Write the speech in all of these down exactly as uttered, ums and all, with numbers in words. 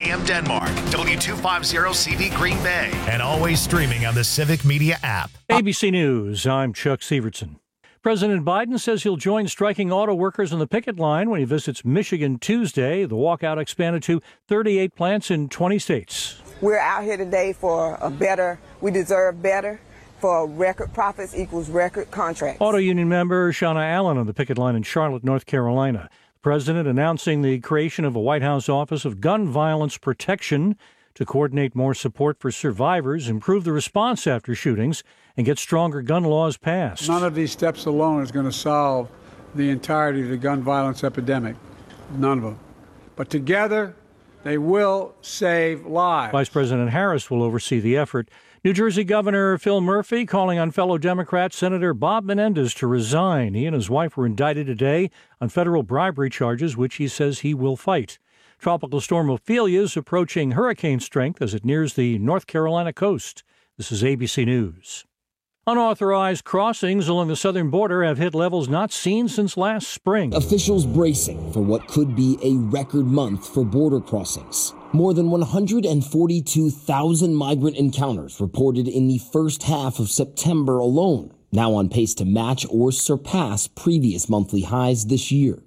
M Denmark, W two fifty C V Green Bay, and always streaming on the Civic Media app. A B C News, I'm Chuck Severson. President Biden says he'll join striking auto workers on the picket line when he visits Michigan Tuesday. The walkout expanded to thirty-eight plants in twenty states. We're out here today for a better, we deserve better, for record profits equals record contracts. Auto union member Shauna Allen on the picket line in Charlotte, North Carolina. The president announcing the creation of a White House Office of Gun Violence Protection to coordinate more support for survivors, improve the response after shootings, and get stronger gun laws passed. None of these steps alone is going to solve the entirety of the gun violence epidemic. None of them. But together, they will save lives. Vice President Harris will oversee the effort. New Jersey Governor Phil Murphy calling on fellow Democrat Senator Bob Menendez to resign. He and his wife were indicted today on federal bribery charges, which he says he will fight. Tropical storm Ophelia is approaching hurricane strength as it nears the North Carolina coast. This is A B C News. Unauthorized crossings along the southern border have hit levels not seen since last spring. Officials bracing for what could be a record month for border crossings. More than one hundred forty-two thousand migrant encounters reported in the first half of September alone, now on pace to match or surpass previous monthly highs this year.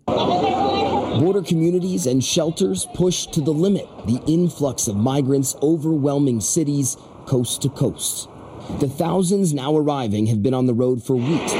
Border communities and shelters pushed to the limit, the influx of migrants overwhelming cities coast to coast. The thousands now arriving have been on the road for weeks,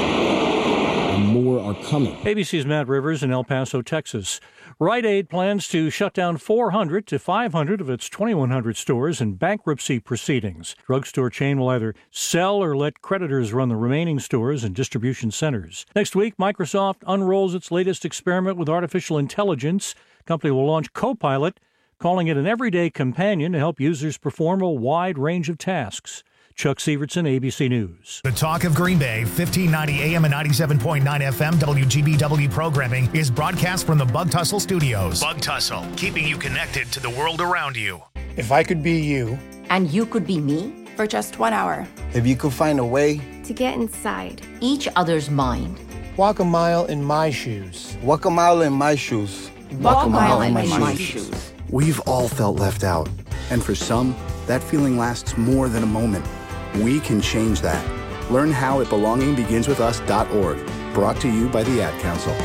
and more are coming. A B C's Matt Rivers in El Paso, Texas. Rite Aid plans to shut down four hundred to five hundred of its twenty-one hundred stores in bankruptcy proceedings. Drugstore chain will either sell or let creditors run the remaining stores and distribution centers. Next week, Microsoft unrolls its latest experiment with artificial intelligence. The company will launch Copilot, calling it an everyday companion to help users perform a wide range of tasks. Chuck Severson, A B C News. The Talk of Green Bay, fifteen ninety A M and ninety-seven point nine F M W G B W programming is broadcast from the Bug Tussle Studios. Bug Tussle, keeping you connected to the world around you. If I could be you. And you could be me. For just one hour. If you could find a way. To get inside. Each other's mind. Walk a mile in my shoes. Walk a mile in my shoes. Walk, Walk a mile, mile in, in my, my shoes. shoes. We've all felt left out. And for some, that feeling lasts more than a moment. We can change that. Learn how at belonging begins with us dot org. Brought to you by the Ad Council.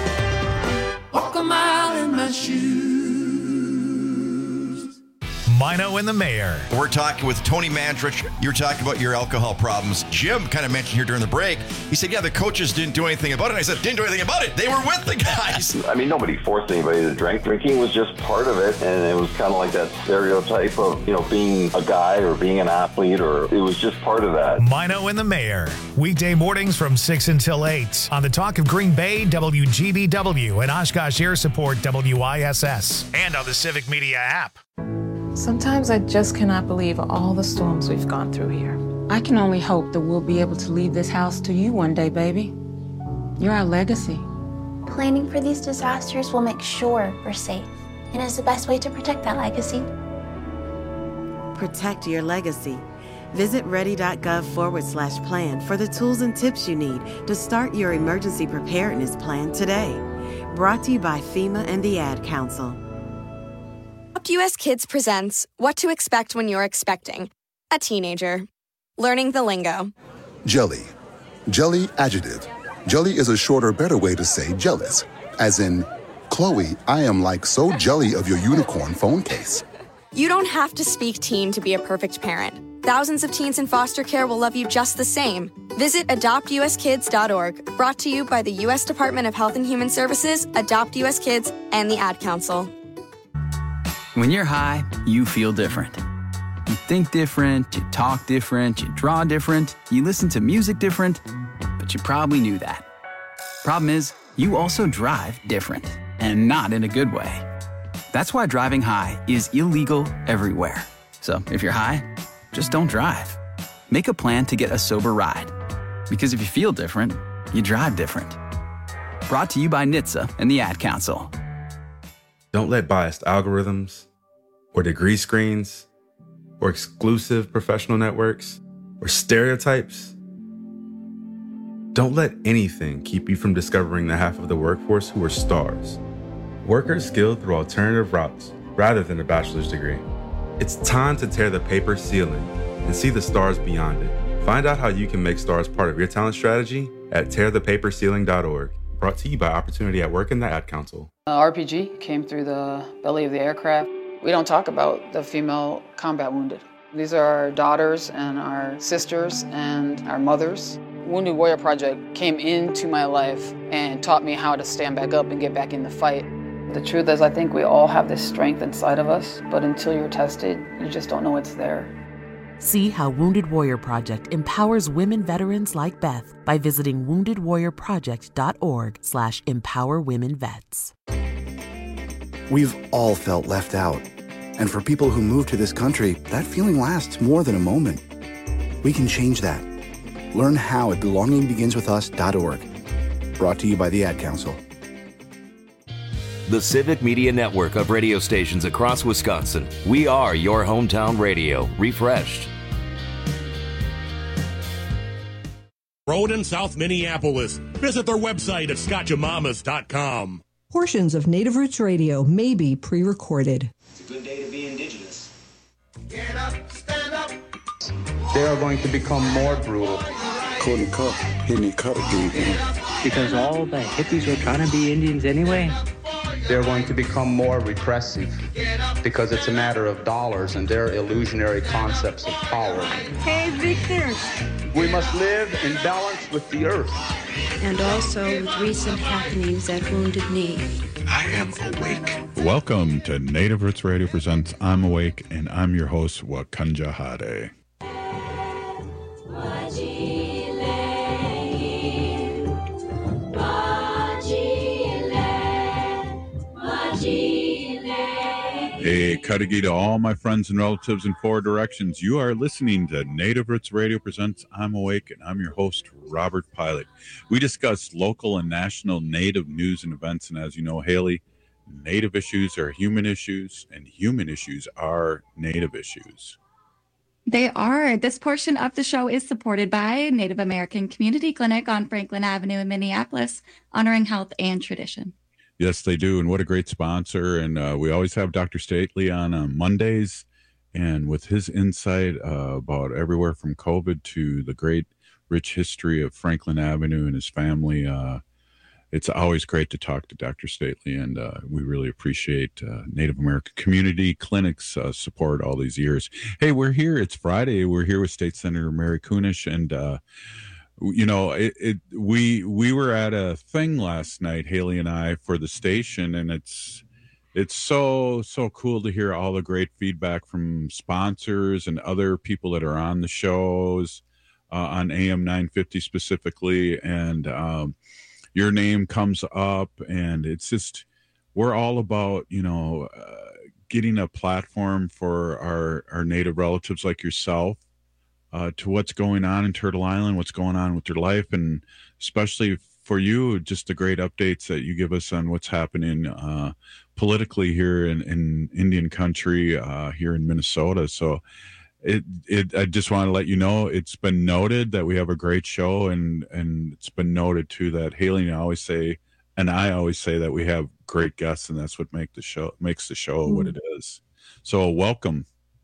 Walk a mile in my shoes. Mino and the Mayor. We're talking with Tony Mandrich. You're talking about your alcohol problems. Jim kind of mentioned here during the break. He said, yeah, the coaches didn't do anything about it. And I said, didn't do anything about it. They were with the guys. I mean, nobody forced anybody to drink. Drinking was just part of it. And it was kind of like that stereotype of, you know, being a guy or being an athlete, or it was just part of that. Mino and the Mayor. Weekday mornings from six until eight on the Talk of Green Bay, W G B W, and Oshkosh Air Support, W I S S, and on the Civic Media app. Sometimes I just cannot believe all the storms we've gone through here. I can only hope that we'll be able to leave this house to you one day, baby. You're our legacy. Planning for these disasters will make sure we're safe, and is the best way to protect that legacy. Protect your legacy. Visit ready.gov forward slash plan for the tools and tips you need to start your emergency preparedness plan today. Brought to you by FEMA and the Ad Council. U S Kids presents What to Expect When You're Expecting a Teenager. Learning the lingo. Jelly. Jelly adjective. Jelly is a shorter, better way to say jealous. As in, Chloe, I am like so jelly of your unicorn phone case. You don't have to speak teen to be a perfect parent. Thousands of teens in foster care will love you just the same. Visit adopt u s kids dot org. Brought to you by the U S Department of Health and Human Services, Adopt U S Kids, and the Ad Council. When you're high, you feel different. You think different, you talk different, you draw different, you listen to music different, but you probably knew that. Problem is, you also drive different, and not in a good way. That's why driving high is illegal everywhere. So if you're high, just don't drive. Make a plan to get a sober ride. Because if you feel different, you drive different. Brought to you by N H T S A and the Ad Council. Don't let biased algorithms, or degree screens, or exclusive professional networks, or stereotypes. Don't let anything keep you from discovering the half of the workforce who are stars. Workers skilled through alternative routes rather than a bachelor's degree. It's time to tear the paper ceiling and see the stars beyond it. Find out how you can make stars part of your talent strategy at tear the paper ceiling dot org. Brought to you by Opportunity at Work and the Ad Council. Uh, R P G came through the belly of the aircraft. We don't talk about the female combat wounded. These are our daughters and our sisters and our mothers. Wounded Warrior Project came into my life and taught me how to stand back up and get back in the fight. The truth is, I think we all have this strength inside of us, but until you're tested, you just don't know it's there. See how Wounded Warrior Project empowers women veterans like Beth by visiting wounded warrior project dot org slash empower women vets. We've all felt left out. And for people who move to this country, that feeling lasts more than a moment. We can change that. Learn how at belonging begins with us dot org. Brought to you by the Ad Council. The Civic Media Network of radio stations across Wisconsin. We are your hometown radio, refreshed. Road in South Minneapolis. Visit their website at scotchamamas dot com. Portions of Native Roots Radio may be pre-recorded. It's a good day to be indigenous. Get up, stand up. They are going to become more brutal. Couldn't cut, hitting cut again. Because all the hippies were trying to be Indians anyway. They're going to become more repressive because it's a matter of dollars and their illusionary concepts of power. Hey, Victor. We must live in balance with the earth. And also with recent happenings at Wounded Knee. I am awake. Welcome to Native Roots Radio presents I'm Awake, and I'm your host, Wakanja Hade. Hey, Kadagi to all my friends and relatives in four directions. You are listening to Native Roots Radio presents I'm Awake, and I'm your host, Robert Pilot. We discuss local and national Native news and events, and as you know, Haley, Native issues are human issues, and human issues are Native issues. They are. This portion of the show is supported by Native American Community Clinic on Franklin Avenue in Minneapolis, honoring health and tradition. Yes, they do. And what a great sponsor. And uh, we always have Doctor Stately on on Mondays. And with his insight uh, about everywhere from COVID to the great rich history of Franklin Avenue and his family, uh, it's always great to talk to Doctor Stately. And uh, we really appreciate uh, Native American Community Clinic's uh, support all these years. Hey, we're here. It's Friday. We're here with State Senator Mary Kunesh. And, uh, you know, it, it we we were at a thing last night, Haley and I, for the station, and it's it's so so cool to hear all the great feedback from sponsors and other people that are on the shows uh, on A M nine fifty specifically, and um, your name comes up, and it's just we're all about you know uh, getting a platform for our our Native relatives like yourself. Uh, to what's going on in Turtle Island, what's going on with your life, and especially for you, just the great updates that you give us on what's happening uh, politically here in, in Indian country, uh, here in Minnesota. So it, it, I just want to let you know, it's been noted that we have a great show, and, and it's been noted too that Haley and I always say, and I always say that we have great guests, and that's what make the show makes the show mm. what it is. So welcome.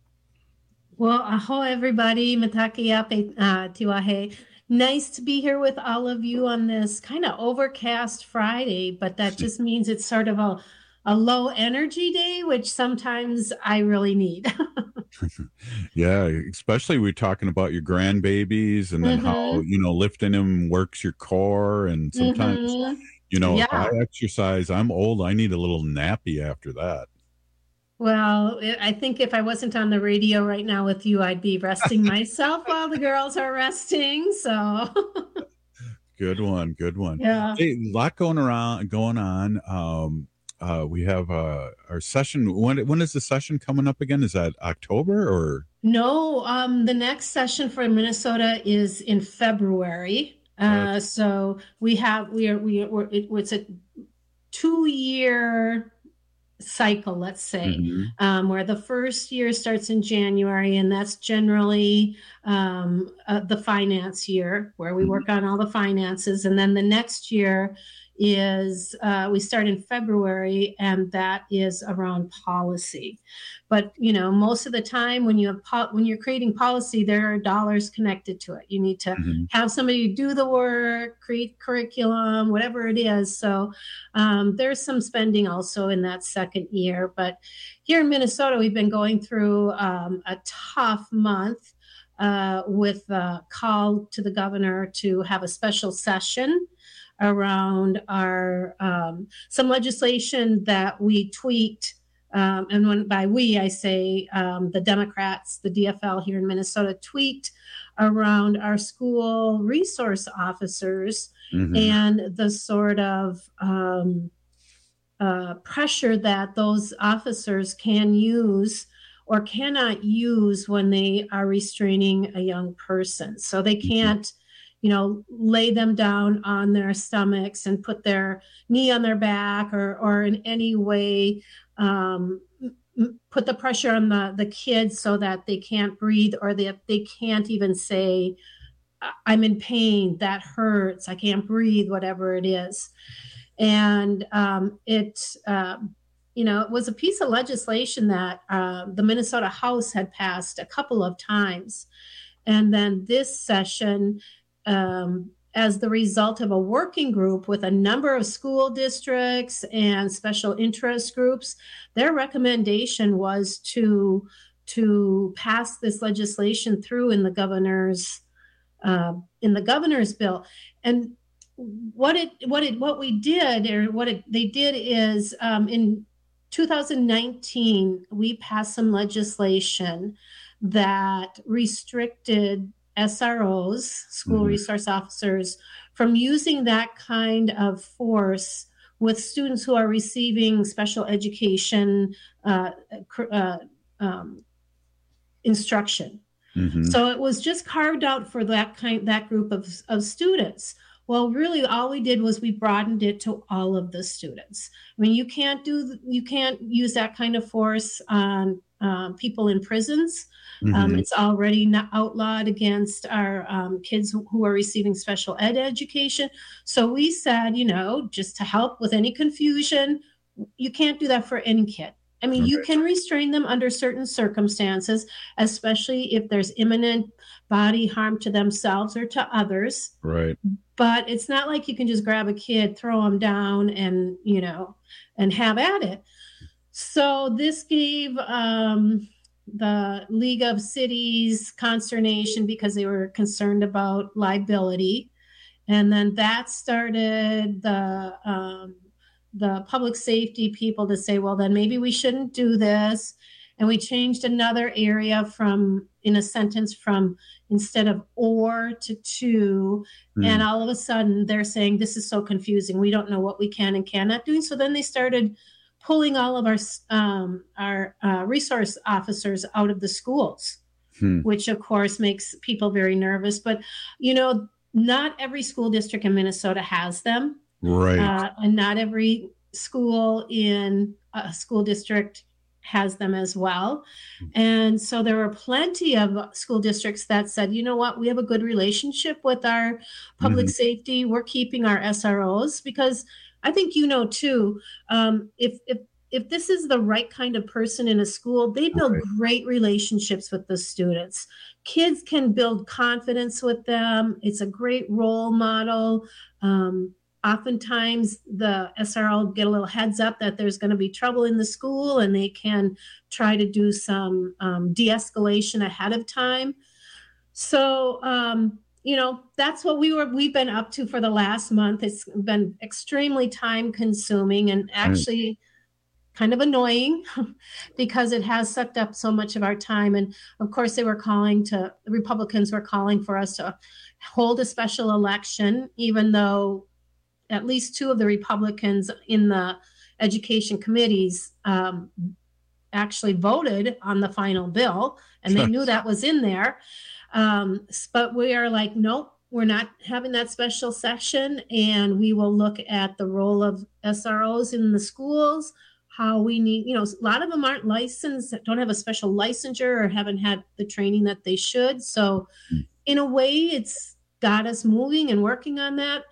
Well, aho, everybody. Matakiape uh, Tiwahe. Nice to be here with all of you on this kind of overcast Friday, but that just means it's sort of a, a low energy day, which sometimes I really need. Yeah, especially we're talking about your grandbabies and then mm-hmm. how, you know, lifting them works your core. And sometimes, mm-hmm. you know, yeah. if I exercise, I'm old, I need a little nappy after that. Well, I think if I wasn't on the radio right now with you, I'd be resting myself while the girls are resting. So good one. Good one. Yeah. Hey, a lot going around, going on. Um, uh, we have uh, our session. When, when is the session coming up again? Is that October or? No, um, the next session for Minnesota is in February. Uh, so we have, we are, we are, we're, it, it's a two year cycle, let's say, mm-hmm. um, where the first year starts in January, and that's generally um, uh, the finance year where we mm-hmm. work on all the finances. And then the next year is uh, we start in February, and that is around policy. But you know, most of the time when you have po- when you're creating policy, there are dollars connected to it. You need to mm-hmm. have somebody do the work, create curriculum, whatever it is. So um, there's some spending also in that second year. But here in Minnesota, we've been going through um, a tough month uh, with a call to the governor to have a special session around our um, some legislation that we tweaked. Um, and when by we, I say um, the Democrats, the D F L here in Minnesota tweaked around our school resource officers mm-hmm. and the sort of um, uh, pressure that those officers can use or cannot use when they are restraining a young person. So they can't, you know, lay them down on their stomachs and put their knee on their back or, or in any way um, put the pressure on the, the kids so that they can't breathe or they, they can't even say, I'm in pain, that hurts, I can't breathe, whatever it is. And um, it, um, you know, it was a piece of legislation that uh, the Minnesota House had passed a couple of times. And then this session, um, as the result of a working group with a number of school districts and special interest groups, their recommendation was to, to pass this legislation through in the governor's uh, in the governor's bill. And what it what it what we did or what it, they did is um, in two thousand nineteen we passed some legislation that restricted S R Os, school mm-hmm. resource officers, from using that kind of force with students who are receiving special education uh, uh, um, instruction. Mm-hmm. So it was just carved out for that kind, that group of, of students. Well, really, all we did was we broadened it to all of the students. I mean, you can't do, you can't use that kind of force on um, people in prisons. Mm-hmm. Um, it's already not outlawed against our um, kids who are receiving special ed education. So we said, you know, just to help with any confusion, you can't do that for any kid. I mean, okay. You can restrain them under certain circumstances, especially if there's imminent body harm to themselves or to others. Right. But it's not like you can just grab a kid, throw them down and, you know, and have at it. So this gave um, the League of Cities consternation because they were concerned about liability. And then that started the um, the public safety people to say, well, then maybe we shouldn't do this. And we changed another area from, in a sentence, from instead of or to to. Mm. And all of a sudden they're saying, this is so confusing. We don't know what we can and cannot do. So then they started pulling all of our, um, our uh, resource officers out of the schools, hmm. which of course makes people very nervous. But, you know, not every school district in Minnesota has them. Right. Uh, and not every school in a school district has them as well. And so there were plenty of school districts that said, you know what, we have a good relationship with our public mm-hmm. safety. We're keeping our S R Os because I think, you know, too, um, if, if, if this is the right kind of person in a school, they build right. great relationships with the students. Kids can build confidence with them. It's a great role model. Um, Oftentimes, the S R O get a little heads up that there's going to be trouble in the school, and they can try to do some um, de-escalation ahead of time. So, um, you know, that's what we were we've been up to for the last month. It's been extremely time-consuming and actually right. kind of annoying because it has sucked up so much of our time. And of course, they were calling to the Republicans were calling for us to hold a special election, even though at least two of the Republicans in the education committees um, actually voted on the final bill, and they knew that was in there. Um, but we are like, nope, we're not having that special session, and we will look at the role of S R Os in the schools, how we need, you know, a lot of them aren't licensed, don't have a special licensure or haven't had the training that they should. So in a way, it's got us moving and working on that.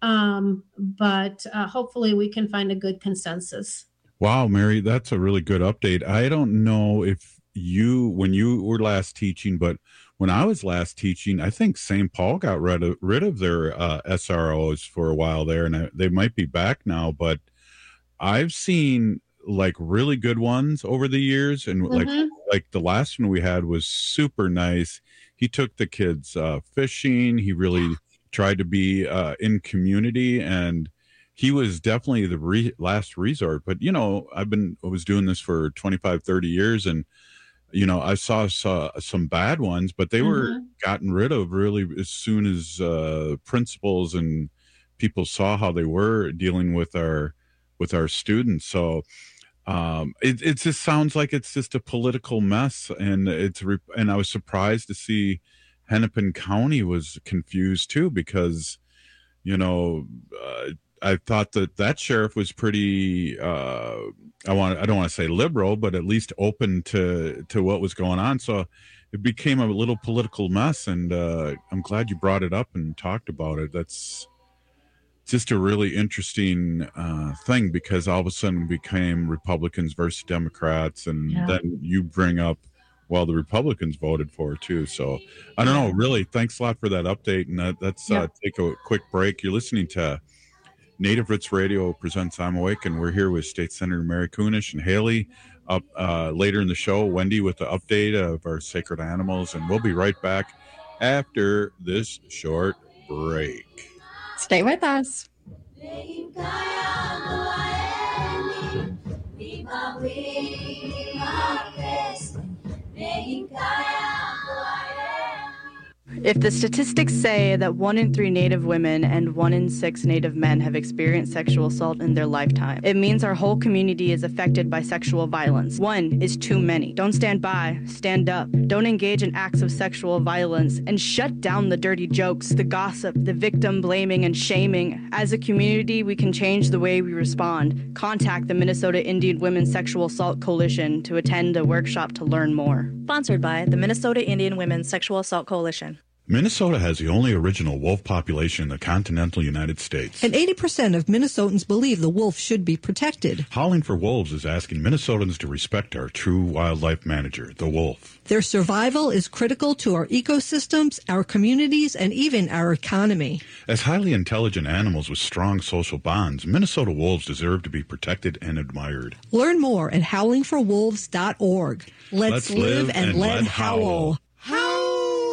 Um, but uh, hopefully we can find a good consensus. Wow, Mary, that's a really good update. I don't know if you, when you were last teaching, but when I was last teaching, I think Saint Paul got rid of, rid of their uh, S R Os for a while there, and I, they might be back now, but I've seen like really good ones over the years. And mm-hmm. like, like the last one we had was super nice. He took the kids uh, fishing. He really yeah. tried to be uh, in community, and he was definitely the re- last resort. But, you know, I've been, I was doing this for twenty-five, thirty years, and, you know, I saw, saw some bad ones, but they mm-hmm. were gotten rid of really as soon as uh, principals and people saw how they were dealing with our, with our students. So um, it, it just sounds like it's just a political mess. And it's, re- and I was surprised to see Hennepin County was confused too, because, you know, uh, I thought that that sheriff was pretty, uh, I want, I don't want to say liberal, but at least open to, to what was going on. So it became a little political mess, and uh, I'm glad you brought it up and talked about it. That's just a really interesting uh, thing, because all of a sudden it became Republicans versus Democrats. And yeah. then you bring up, well, the Republicans voted for it too. So I don't know, really, thanks a lot for that update. And that, let's yeah. uh, take a quick break. You're listening to Native Roots Radio presents I'm Awake, and we're here with State Senator Mary Kunesh and Haley. Up uh, later in the show, Wendy with the update of our sacred animals, and we'll be right back after this short break. Stay with us. If the statistics say that one in three Native women and one in six Native men have experienced sexual assault in their lifetime, it means our whole community is affected by sexual violence. One is too many. Don't stand by, stand up. Don't engage in acts of sexual violence, and shut down the dirty jokes, the gossip, the victim blaming and shaming. As a community, we can change the way we respond. Contact the Minnesota Indian Women's Sexual Assault Coalition to attend a workshop to learn more. Sponsored by the Minnesota Indian Women's Sexual Assault Coalition. Minnesota has the only original wolf population in the continental United States. And eighty percent of Minnesotans believe the wolf should be protected. Howling for Wolves is asking Minnesotans to respect our true wildlife manager, the wolf. Their survival is critical to our ecosystems, our communities, and even our economy. As highly intelligent animals with strong social bonds, Minnesota wolves deserve to be protected and admired. Learn more at howling for wolves dot org. Let's, Let's live, live and, and let, let howl. Howl!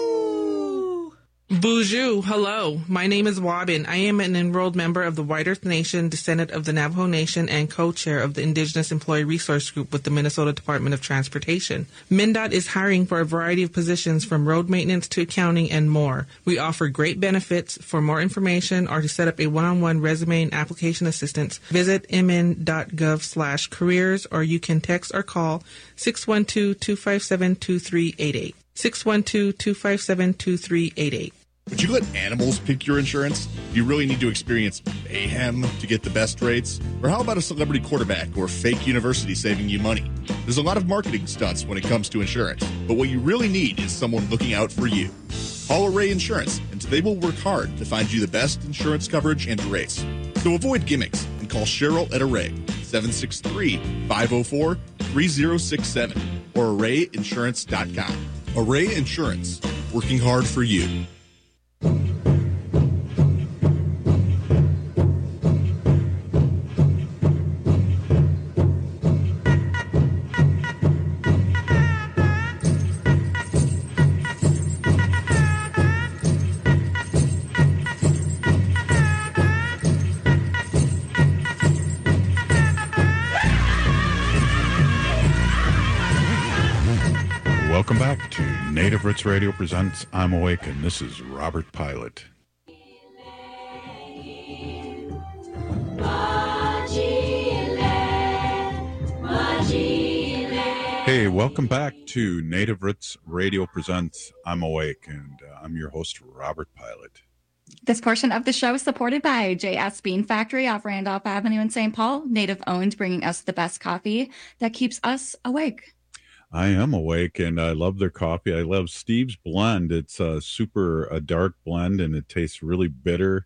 Bonjour, hello. My name is Wabin. I am an enrolled member of the White Earth Nation, descendant of the Navajo Nation, and co-chair of the Indigenous Employee Resource Group with the Minnesota Department of Transportation. MnDOT is hiring for a variety of positions from road maintenance to accounting and more. We offer great benefits. For more information or to set up a one-on-one resume and application assistance, visit mn.gov slash careers, or you can text or call six one two, two five seven, two three eight eight. six one two, two five seven, two three eight eight. Would you let animals pick your insurance? Do you really need to experience mayhem to get the best rates? Or how about a celebrity quarterback or fake university saving you money? There's a lot of marketing stunts when it comes to insurance, but what you really need is someone looking out for you. Call Array Insurance, and they will work hard to find you the best insurance coverage and rates. So avoid gimmicks and call Cheryl at Array, seven six three, five zero four, three zero six seven, or array insurance dot com. Array Insurance, working hard for you. Welcome back to Native Roots Radio presents I'm Awake, and this is Robert Pilot. Hey, welcome back to Native Roots Radio presents I'm Awake, and uh, I'm your host, Robert Pilot. This portion of the show is supported by J S Bean Factory off Randolph Avenue in Saint Paul, Native owned, bringing us the best coffee that keeps us awake. I am awake, and I love their coffee. I love Steve's blend. It's a super a dark blend, and it tastes really bitter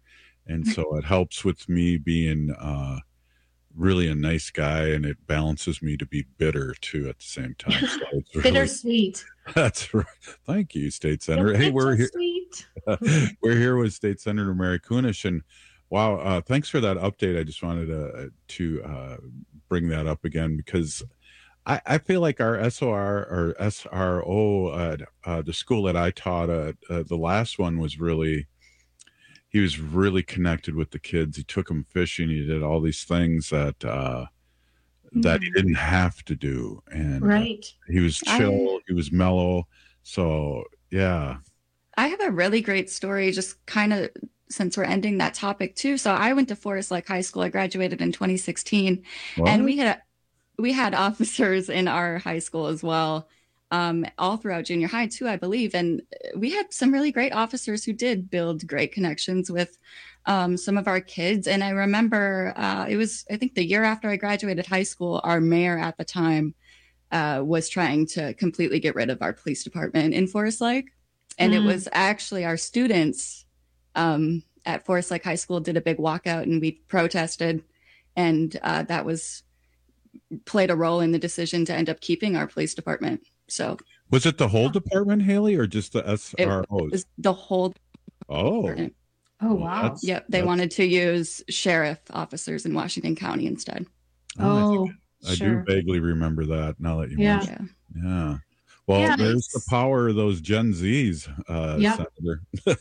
And so it helps with me being uh, really a nice guy, and it balances me to be bitter too at the same time. So it's really, bittersweet. That's right. Thank you, State Senator. Hey, we're here. We're here with State Senator Mary Kunesh, and wow, uh, thanks for that update. I just wanted to to uh, bring that up again because I, I feel like our S O R or S R O, uh, uh, the school that I taught at, uh, the last one was really. He was really connected with the kids. He took them fishing. He did all these things that uh, mm-hmm. that he didn't have to do. And right. uh, he was chill. I, he was mellow. So, yeah. I have a really great story, just kind of since we're ending that topic too. So I went to Forest Lake High School. I graduated in twenty sixteen. What? And we had we had officers in our high school as well. Um, all throughout junior high too, I believe. And we had some really great officers who did build great connections with um, some of our kids. And I remember uh, it was, I think the year after I graduated high school, our mayor at the time uh, was trying to completely get rid of our police department in Forest Lake. And mm. it was actually our students um, at Forest Lake High School did a big walkout and we protested. And uh, that was played a role in the decision to end up keeping our police department. So was it the whole department, Haley, or just the S R Os? It was the whole oh department. Oh wow. That's, yep. They that's... wanted to use sheriff officers in Washington County instead. Oh, I, I sure. do vaguely remember that now that you yeah. mentioned. Yeah. Well, yeah, there's it's... the power of those Gen Zs, uh, yep. Senator.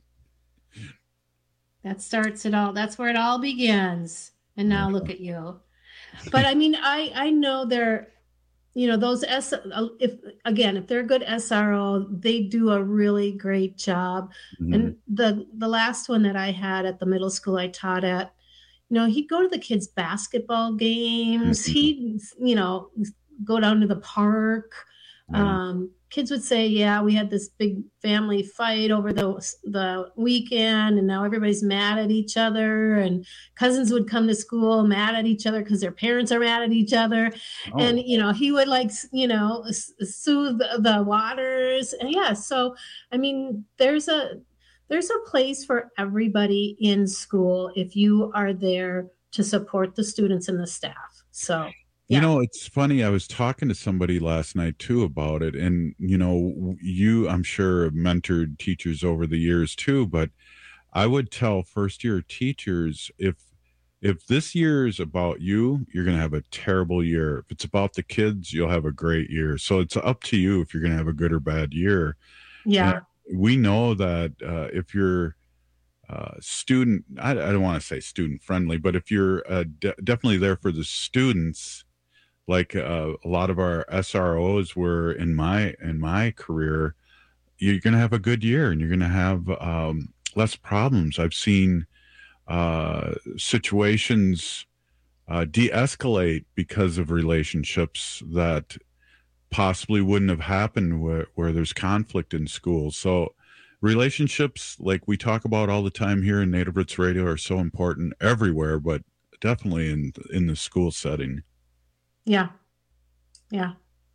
That starts it all. That's where it all begins. And now look at you. But I mean, I I know they're, you know, those S, if again, if they're a good S R O, they do a really great job. Mm-hmm. And the the last one that I had at the middle school I taught at, you know, he'd go to the kids' basketball games. Mm-hmm. He'd, you know, go down to the park. Mm-hmm. Um, kids would say, yeah, we had this big family fight over the the weekend and now everybody's mad at each other, and cousins would come to school mad at each other because their parents are mad at each other. Oh. And, you know, he would like, you know, soothe the, the waters. And yeah, so, I mean, there's a, there's a place for everybody in school if you are there to support the students and the staff. So. You yeah. know, it's funny. I was talking to somebody last night, too, about it. And, you know, you, I'm sure, have mentored teachers over the years, too. But I would tell first-year teachers, if if this year is about you, you're going to have a terrible year. If it's about the kids, you'll have a great year. So it's up to you if you're going to have a good or bad year. Yeah. And we know that uh, if you're uh, student, I, I don't want to say student-friendly, but if you're uh, de- definitely there for the students, like uh, a lot of our S R Os were in my in my career, you're going to have a good year and you're going to have um, less problems. I've seen uh, situations uh, de-escalate because of relationships that possibly wouldn't have happened where, where there's conflict in schools. So relationships, like we talk about all the time here in Native Roots Radio, are so important everywhere, but definitely in in the school setting. Yeah. Yeah.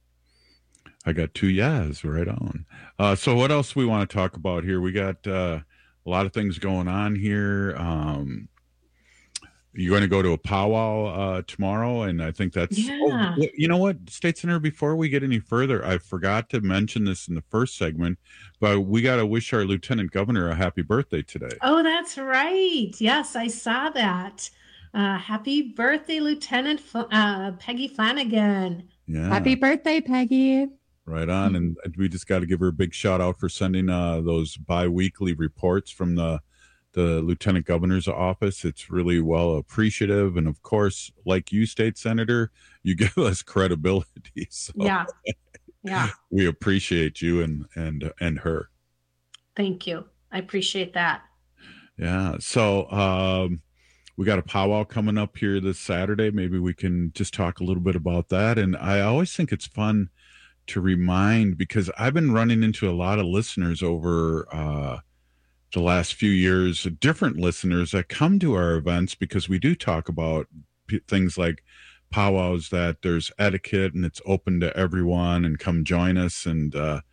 I got two yeahs right on. Uh, so what else we want to talk about here? We got uh, a lot of things going on here. Um, you're going to go to a powwow uh, tomorrow, and I think that's, yeah. oh, you know what, State Senator, before we get any further, I forgot to mention this in the first segment, but we got to wish our Lieutenant Governor a happy birthday today. Oh, that's right. Yes, I saw that. Uh, happy birthday, Lieutenant uh, Peggy Flanagan. Yeah. Happy birthday, Peggy. Right on. And we just got to give her a big shout out for sending uh, those bi-weekly reports from the, the Lieutenant Governor's office. It's really well appreciative. And of course, like you, State Senator, you give us credibility. So yeah. Yeah. We appreciate you and, and, and her. Thank you. I appreciate that. Yeah. So, um, we got a powwow coming up here this Saturday. Maybe we can just talk a little bit about that. And I always think it's fun to remind, because I've been running into a lot of listeners over uh, the last few years, different listeners that come to our events because we do talk about p- things like powwows, that there's etiquette and it's open to everyone and come join us. And uh,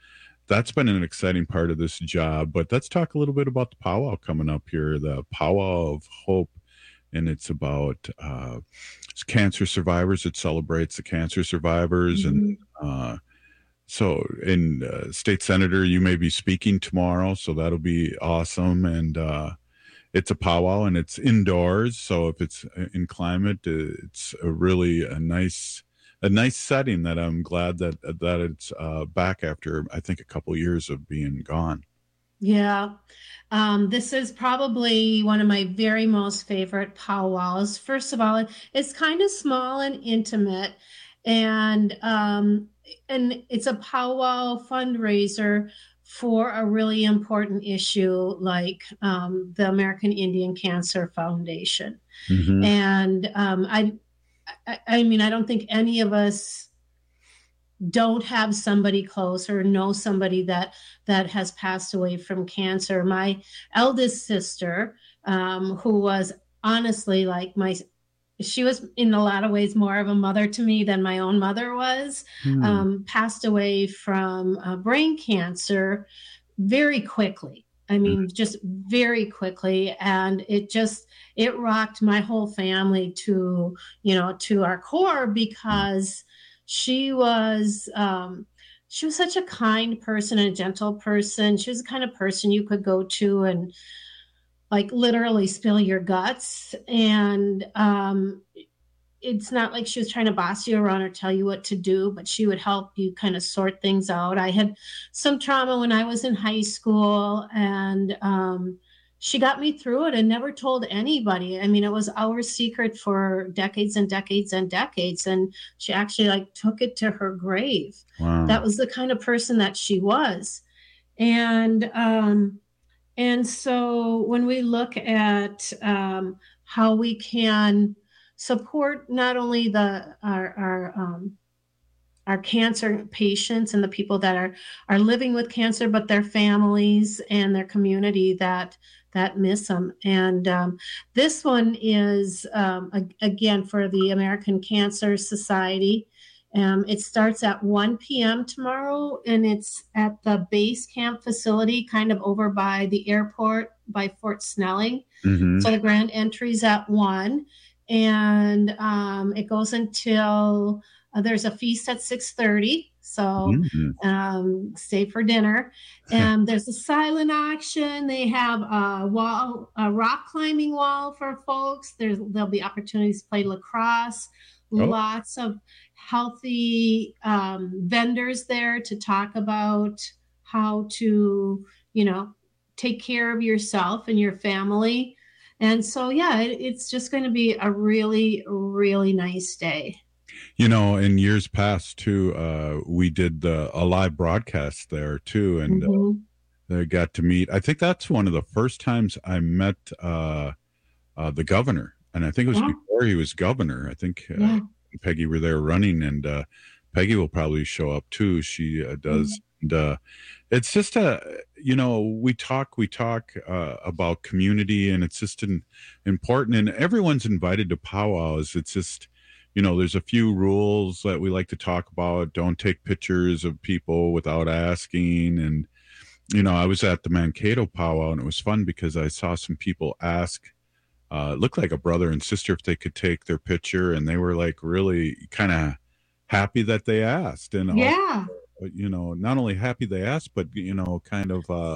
that's been an exciting part of this job. But let's talk a little bit about the powwow coming up here, the Powwow of Hope. And it's about uh, cancer survivors. It celebrates the cancer survivors. Mm-hmm. And uh, so, in uh, State Senator, you may be speaking tomorrow, so that'll be awesome. And uh, it's a powwow, and it's indoors. So if it's in climate, it's a really a nice, a nice setting that I'm glad that that it's uh, back after, I think, a couple years of being gone. Yeah. Um, this is probably one of my very most favorite powwows. First of all, it's kind of small and intimate, and um, and it's a powwow fundraiser for a really important issue like um, the American Indian Cancer Foundation. Mm-hmm. And um, I, I, I mean, I don't think any of us don't have somebody close or know somebody that that has passed away from cancer. My eldest sister, um, who was honestly like my, she was in a lot of ways more of a mother to me than my own mother was, hmm. um, passed away from uh, brain cancer very quickly. I mean, just very quickly. And it just, it rocked my whole family to, you know, to our core, because she was, um, she was such a kind person and a gentle person. She was the kind of person you could go to and like literally spill your guts. And um, it's not like she was trying to boss you around or tell you what to do, but she would help you kind of sort things out. I had some trauma when I was in high school, and um, she got me through it and never told anybody. I mean, it was our secret for decades and decades and decades. And she actually like took it to her grave. Wow. That was the kind of person that she was. And, um, and so when we look at um, how we can support not only the, our, our, um, our cancer patients and the people that are, are living with cancer, but their families and their community that, that miss them. And um, this one is, um, a, again, for the American Cancer Society. Um, it starts at one p.m. tomorrow, and it's at the base camp facility, kind of over by the airport by Fort Snelling. Mm-hmm. So the grand entry is at one, and um, it goes until uh, there's a feast at six thirty. So mm-hmm. um, stay for dinner. And there's a silent auction. They have a wall, a rock climbing wall for folks. There's there'll be opportunities to play lacrosse. Oh. Lots of healthy um, vendors there to talk about how to, you know, take care of yourself and your family. And so, yeah, it, it's just going to be a really, really nice day. You know, in years past too, uh, we did the, a live broadcast there too, and mm-hmm. uh, I got to meet. I think that's one of the first times I met uh, uh, the governor, and I think it was yeah. before he was governor. I think uh, yeah. Peggy were there running, and uh, Peggy will probably show up too. She uh, does. Mm-hmm. And, uh, it's just a, you know, we talk, we talk uh, about community, and it's just an, important, and everyone's invited to powwows. It's just, you know, there's a few rules that we like to talk about. Don't take pictures of people without asking. And, you know, I was at the Mankato powwow, and it was fun because I saw some people ask, uh, it looked like a brother and sister, if they could take their picture. And they were like really kind of happy that they asked. And yeah, also, you know, not only happy they asked, but, you know, kind of uh,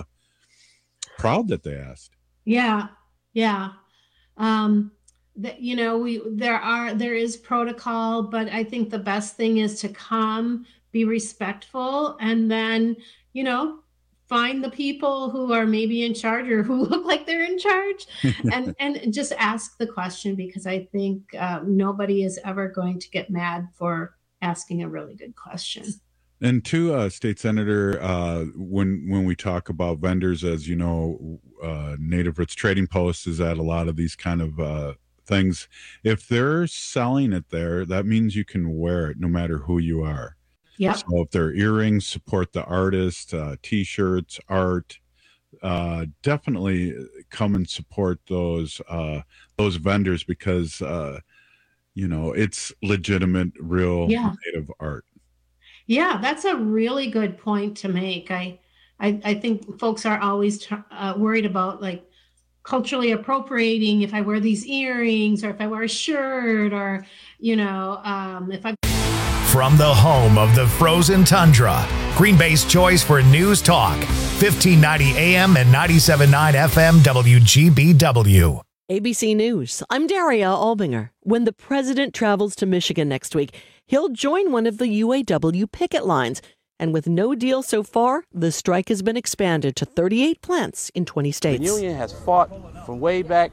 proud that they asked. Yeah. Yeah. Um, That, you know, we there are there is protocol, but I think the best thing is to come, be respectful, and then, you know, find the people who are maybe in charge or who look like they're in charge, and and just ask the question, because I think um, nobody is ever going to get mad for asking a really good question. And to uh, State Senator, uh, when when we talk about vendors, as you know, uh, Native Roots Trading Post is at a lot of these kind of uh, things. If they're selling it there, that means you can wear it no matter who you are. Yeah. So if they're earrings, support the artist, uh, t-shirts, art, uh, definitely come and support those, uh, those vendors, because, uh, you know, it's legitimate, real yeah. Native art. Yeah, that's a really good point to make. I, I, I think folks are always uh, worried about like culturally appropriating if I wear these earrings or if I wear a shirt or, you know, um, if I... From the home of the frozen tundra, Green Bay's choice for news talk, fifteen ninety A M and ninety-seven point nine F M W G B W. A B C News. I'm Daria Albinger. When the president travels to Michigan next week, he'll join one of the U A W picket lines. And with no deal so far, the strike has been expanded to thirty-eight plants in twenty states. The union has fought from way back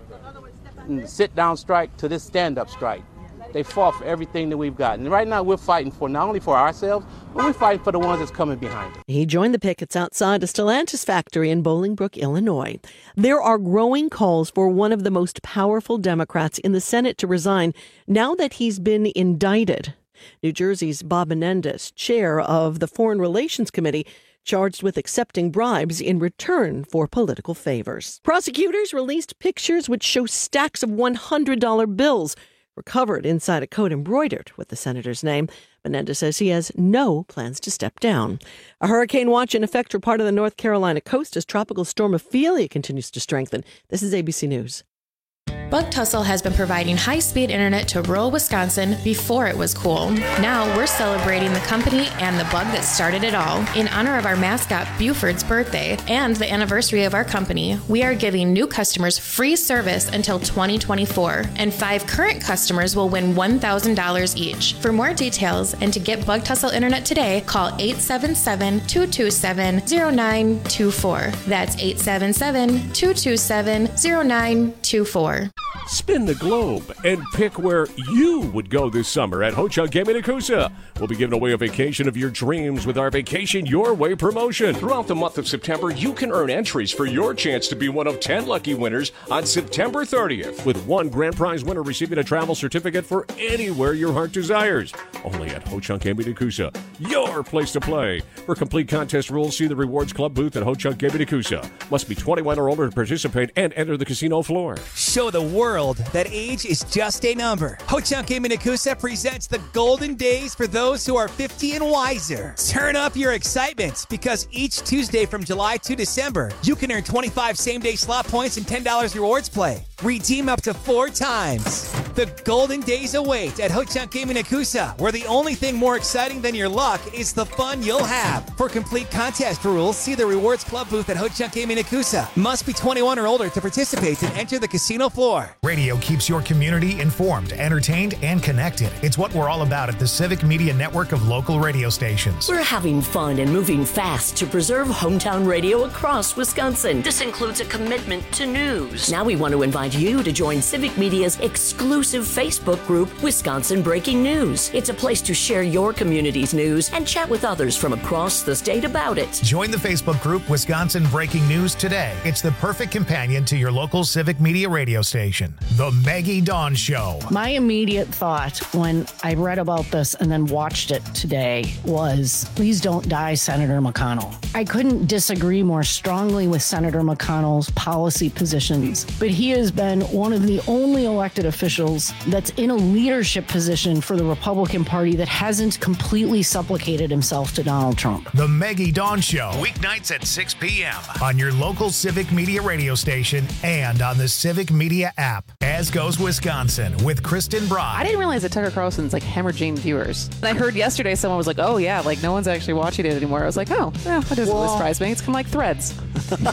in the sit-down strike to this stand-up strike. They fought for everything that we've got. And right now we're fighting for not only for ourselves, but we're fighting for the ones that's coming behind us. He joined the pickets outside a Stellantis factory in Bolingbrook, Illinois. There are growing calls for one of the most powerful Democrats in the Senate to resign now that he's been indicted. New Jersey's Bob Menendez, chair of the Foreign Relations Committee, charged with accepting bribes in return for political favors. Prosecutors released pictures which show stacks of one hundred dollar bills recovered inside a coat embroidered with the senator's name. Menendez says he has no plans to step down. A hurricane watch in effect for part of the North Carolina coast as Tropical Storm Ophelia continues to strengthen. This is A B C News. Bug Tussle has been providing high-speed internet to rural Wisconsin before it was cool. Now we're celebrating the company and the bug that started it all. In honor of our mascot Buford's birthday and the anniversary of our company, we are giving new customers free service until twenty twenty-four, and five current customers will win one thousand dollars each. For more details and to get Bug Tussle internet today, call eight seven seven, two two seven, zero nine two four. That's eight seven seven, two two seven, zero nine two four. Spin the globe and pick where you would go this summer at Ho-Chunk Gaming Nakusa. We'll be giving away a vacation of your dreams with our Vacation Your Way promotion. Throughout the month of September, you can earn entries for your chance to be one of ten lucky winners on September thirtieth, with one grand prize winner receiving a travel certificate for anywhere your heart desires. Only at Ho-Chunk Gaming Nakusa, your place to play. For complete contest rules, see the Rewards Club booth at Ho-Chunk Gaming Nakusa. Must be twenty-one or older to participate and enter the casino floor. Show the world that age is just a number. Ho-Chunk Gaming Nakusa presents the golden days for those who are fifty and wiser. Turn up your excitement because each Tuesday from July to December, you can earn twenty-five same-day slot points and ten dollars rewards play. Redeem up to four times. The golden days await at Ho-Chunk Gaming Nakusa, where the only thing more exciting than your luck is the fun you'll have. For complete contest rules, see the Rewards Club booth at Ho-Chunk Gaming Nakusa. Must be twenty-one or older to participate and enter the casino floor. Radio keeps your community informed, entertained, and connected. It's what we're all about at the Civic Media Network of local radio stations. We're having fun and moving fast to preserve hometown radio across Wisconsin. This includes a commitment to news. Now we want to invite you to join Civic Media's exclusive Facebook group, Wisconsin Breaking News. It's a place to share your community's news and chat with others from across the state about it. Join the Facebook group Wisconsin Breaking News today. It's the perfect companion to your local Civic Media radio station. The Maggie Dawn Show. My immediate thought when I read about this and then watched it today was, please don't die, Senator McConnell. I couldn't disagree more strongly with Senator McConnell's policy positions, but he has been one of the only elected officials that's in a leadership position for the Republican Party that hasn't completely supplicated himself to Donald Trump. The Maggie Dawn Show, weeknights at six p.m. on your local Civic Media radio station and on the Civic Media app. As Goes Wisconsin with Kristen Broad. I didn't realize that Tucker Carlson's like hemorrhaging viewers. I heard yesterday someone was like, oh yeah, like no one's actually watching it anymore. I was like, oh, yeah, that doesn't well, surprise me. It's kind of like Threads. it,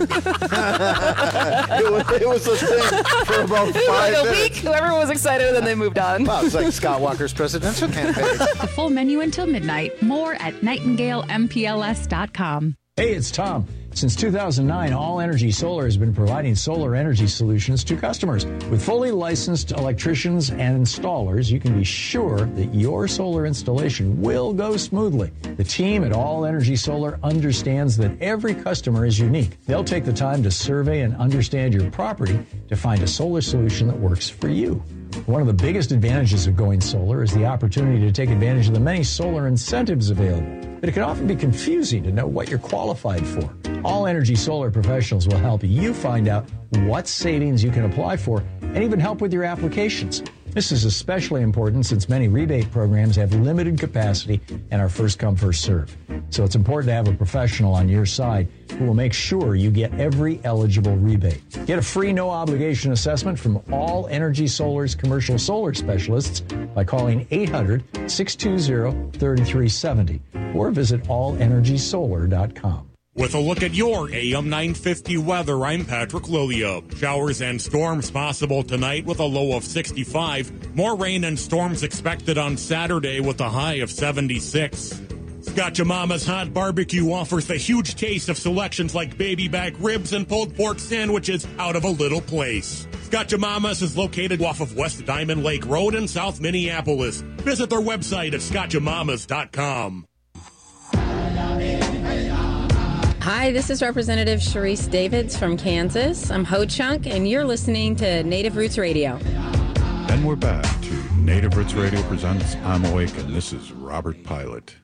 was, it was a thing for about five like a minutes. Week, everyone was excited and then they moved on. Wow, it's like Scott Walker's presidential campaign. The full menu until midnight. More at nightingale m p l s dot com. Hey, it's Tom. Since two thousand nine, All Energy Solar has been providing solar energy solutions to customers. With fully licensed electricians and installers, you can be sure that your solar installation will go smoothly. The team at All Energy Solar understands that every customer is unique. They'll take the time to survey and understand your property to find a solar solution that works for you. One of the biggest advantages of going solar is the opportunity to take advantage of the many solar incentives available. But it can often be confusing to know what you're qualified for. All Energy Solar professionals will help you find out what savings you can apply for and even help with your applications. This is especially important since many rebate programs have limited capacity and are first come, first serve. So it's important to have a professional on your side who will make sure you get every eligible rebate. Get a free no obligation assessment from All Energy Solar's commercial solar specialists by calling eight hundred, six two zero, three three seven zero or visit all energy solar dot com. With a look at your A M nine fifty weather, I'm Patrick Lilia. Showers and storms possible tonight with a low of sixty-five. More rain and storms expected on Saturday with a high of seventy-six. Scotchamama's Hot Barbecue offers the huge taste of selections like baby back ribs and pulled pork sandwiches out of a little place. Scotchamama's is located off of West Diamond Lake Road in South Minneapolis. Visit their website at scotchamamas dot com. Hi, this is Representative Sharice Davids from Kansas. I'm Ho Chunk, and you're listening to Native Roots Radio. And we're back to Native Roots Radio presents I'm Awake, and this is Robert Pilot.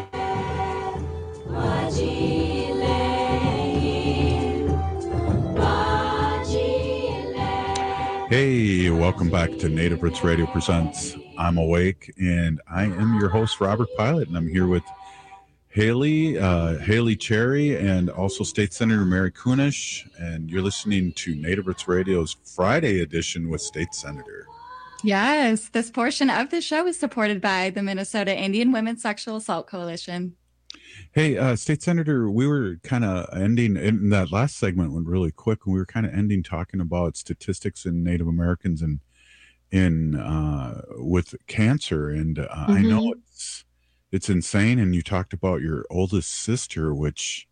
Hey, welcome back to Native Roots Radio presents I'm Awake, and I am your host, Robert Pilot, and I'm here with Haley, uh, Haley Cherry, and also State Senator Mary Kunesh, and you're listening to Native Roots Radio's Friday edition with State Senator. Yes, this portion of the show is supported by the Minnesota Indian Women's Sexual Assault Coalition. Hey, uh, State Senator, we were kind of ending, in that last segment went really quick, and we were kind of ending talking about statistics in Native Americans and in uh, with cancer, and uh, mm-hmm. I know it's It's insane. And you talked about your oldest sister, which,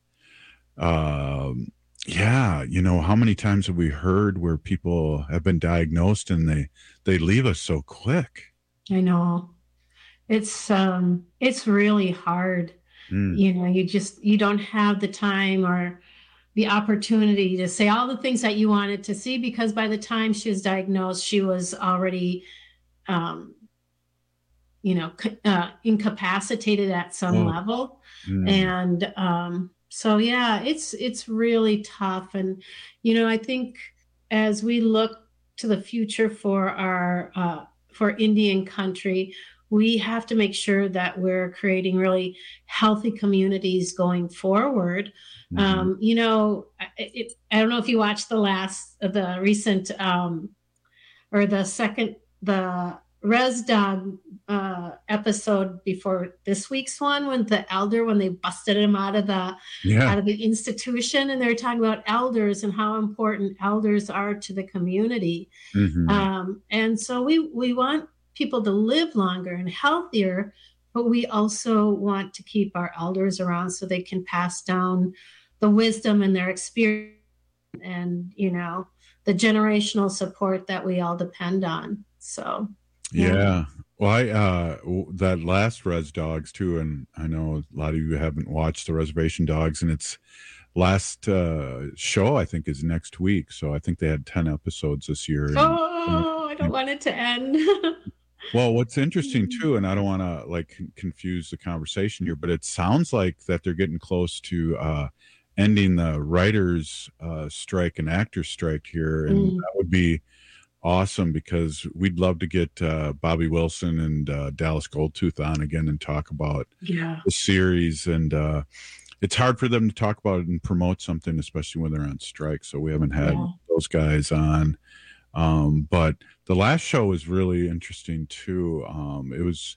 um, yeah, you know, how many times have we heard where people have been diagnosed and they, they leave us so quick? I know. It's, um, it's really hard. Mm. You know, you just, you don't have the time or the opportunity to say all the things that you wanted to see, because by the time she was diagnosed, she was already, um, you know, uh, incapacitated at some oh. level. Mm. And um, so, yeah, it's, it's really tough. And, you know, I think as we look to the future for our, uh, for Indian country, we have to make sure that we're creating really healthy communities going forward. Mm-hmm. Um, you know, it, I don't know if you watched the last, the recent, um, or the second, the Res Dog uh, episode before this week's one, when the elder, when they busted him out of the yeah. out of the institution, and they're talking about elders and how important elders are to the community. Mm-hmm. Um, and so we we want people to live longer and healthier, but we also want to keep our elders around so they can pass down the wisdom and their experience and, you know, the generational support that we all depend on. So. Yeah. yeah. Well, I, uh, that last Res Dogs too, and I know a lot of you haven't watched the Reservation Dogs, and its last uh, show, I think, is next week. So I think they had ten episodes this year. And, oh, I don't and, want it to end. Well, what's interesting too, and I don't want to like confuse the conversation here, but it sounds like that they're getting close to uh, ending the writers' uh, strike and actors' strike here, and mm. that would be awesome, because we'd love to get uh, Bobby Wilson and uh, Dallas Goldtooth on again and talk about yeah. the series. And uh, it's hard for them to talk about it and promote something, especially when they're on strike. So we haven't had yeah. those guys on. Um, but the last show was really interesting too. Um, it was,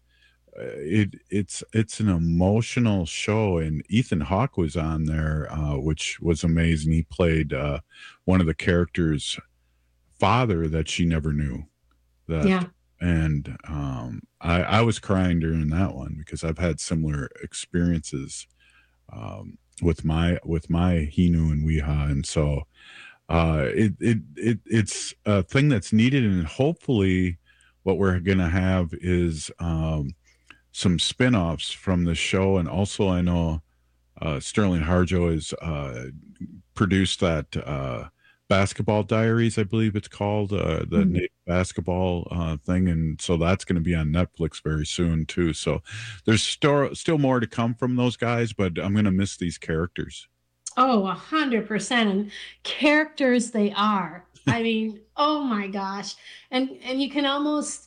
it it's it's an emotional show, and Ethan Hawke was on there, uh, which was amazing. He played uh, one of the characters' father that she never knew. That, yeah. And um, I, I was crying during that one because I've had similar experiences um, with my with my Hinu and Weha, and so uh, it it it it's a thing that's needed, and hopefully, what we're going to have is um, some spin-offs from the show, and also I know uh, Sterling Harjo has uh, produced that. Uh, Basketball Diaries, I believe it's called, uh, the mm-hmm. Native basketball uh, thing, and so that's going to be on Netflix very soon too. So there's st- still more to come from those guys, but I'm going to miss these characters. Oh, a hundred percent, and characters they are. I mean, oh my gosh, and and you can almost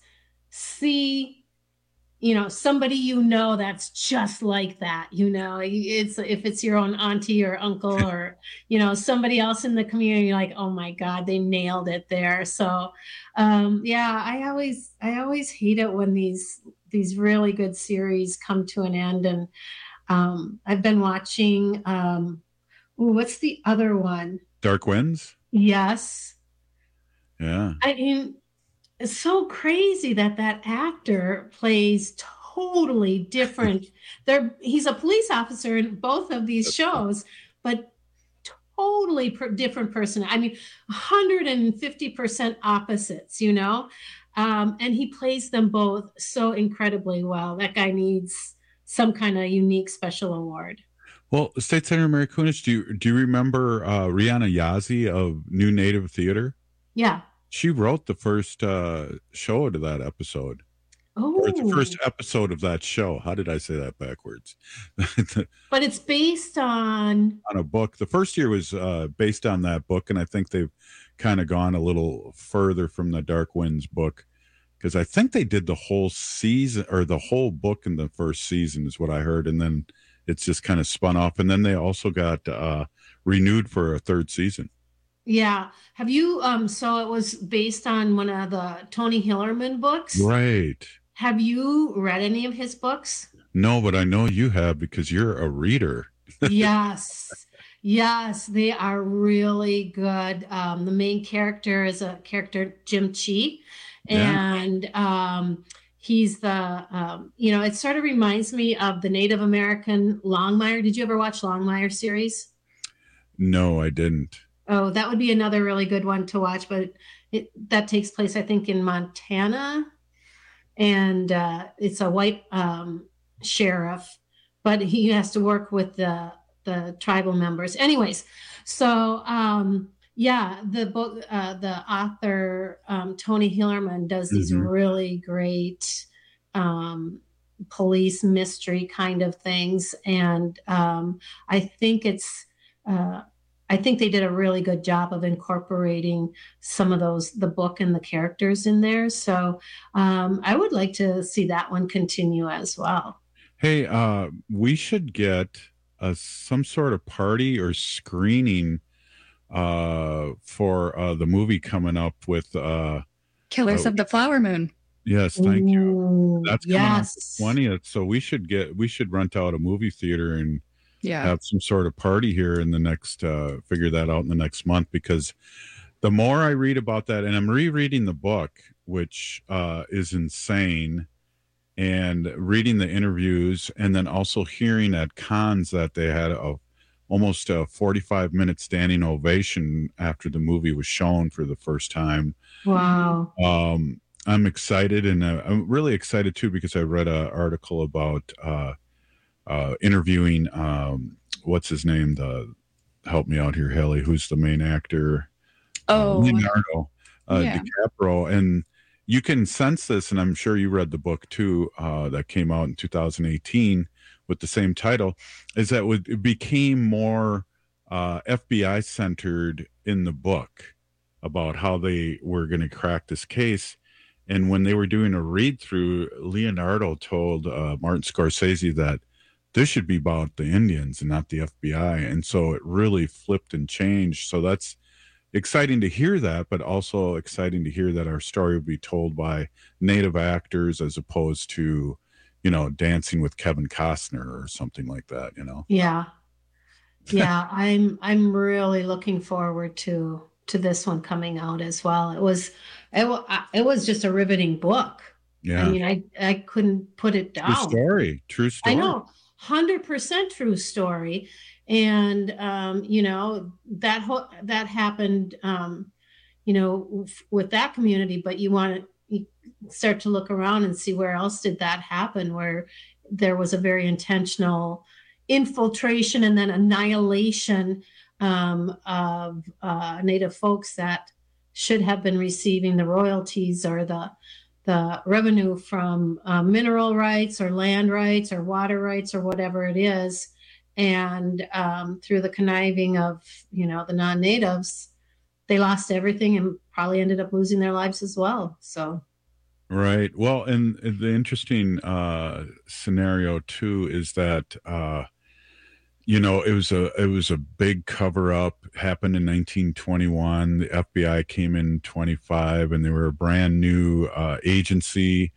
see, you know, somebody you know that's just like that. You know, it's if it's your own auntie or uncle or, you know, somebody else in the community, you're like, oh my God, they nailed it there. So, um, yeah, I always, I always hate it when these, these really good series come to an end. And um, I've been watching, um, ooh, what's the other one? Dark Winds? Yes. Yeah. I mean, it's so crazy that that actor plays totally different. They're, he's a police officer in both of these That's shows, cool. but totally per, different person. I mean, one hundred fifty percent opposites, you know? Um, and he plays them both so incredibly well. That guy needs some kind of unique special award. Well, State Senator Mary Kunesh, do you, do you remember uh, Rihanna Yazzie of New Native Theater? Yeah. She wrote the first uh, show to that episode. Oh. Or the first episode of that show. How did I say that backwards? But it's based on... On a book. The first year was uh, based on that book, and I think they've kind of gone a little further from the Dark Winds book, because I think they did the whole season, or the whole book in the first season is what I heard, and then it's just kind of spun off, and then they also got uh, renewed for a third season. Yeah. Have you, um, so it was based on one of the Tony Hillerman books. Right. Have you read any of his books? No, but I know you have because you're a reader. Yes. Yes. They are really good. Um, the main character is a character, Jim Chi. And, yeah. um, he's the, um, you know, it sort of reminds me of the Native American Longmire. Did you ever watch Longmire series? No, I didn't. Oh, that would be another really good one to watch, but it, that takes place, I think, in Montana, and uh, it's a white um, sheriff, but he has to work with the the tribal members. Anyways, so um, yeah, the book, uh, the author um, Tony Hillerman does these mm-hmm. really great um, police mystery kind of things, and um, I think it's. Uh, I think they did a really good job of incorporating some of those, the book and the characters in there. So um, I would like to see that one continue as well. Hey, uh, we should get uh, some sort of party or screening uh, for uh, the movie coming up with uh, Killers uh, of the Flower Moon. Yes, thank you. Ooh, That's coming yes. up the twentieth. So we should get we should rent out a movie theater and yeah. have some sort of party here in the next, uh, figure that out in the next month, because the more I read about that, and I'm rereading the book, which uh, is insane, and reading the interviews, and then also hearing at cons that they had a almost a forty-five minute standing ovation after the movie was shown for the first time. Wow. Um, I'm excited, and uh, I'm really excited too, because I read an article about uh, Uh, interviewing um, what's his name? The help me out here, Haley. Who's the main actor? Oh, uh, Leonardo uh, yeah. DiCaprio, and you can sense this. And I'm sure you read the book too, uh, that came out in two thousand eighteen with the same title. Is that it became more uh, F B I centered in the book about how they were going to crack this case. And when they were doing a read through, Leonardo told uh, Martin Scorsese that this should be about the Indians and not the F B I. And so it really flipped and changed. So that's exciting to hear that, but also exciting to hear that our story will be told by Native actors as opposed to, you know, Dancing with Kevin Costner or something like that, you know? Yeah. Yeah. I'm, I'm really looking forward to, to this one coming out as well. It was, it, it was just a riveting book. Yeah. I mean, I, I couldn't put it down. True story. True story. I know. one hundred percent true story. And, um, you know, that ho- that happened, um, you know, f- with that community, but you want to you start to look around and see where else did that happen, where there was a very intentional infiltration and then annihilation um, of uh, Native folks that should have been receiving the royalties or the the revenue from uh, mineral rights or land rights or water rights or whatever it is. And um, through the conniving of, you know, the non-natives, they lost everything and probably ended up losing their lives as well. So, Right. Well, and the interesting uh, scenario too is that uh, you know it was a it was a big cover up. Happened in nineteen twenty-one. The F B I came in twenty-five, and they were a brand new uh, agency.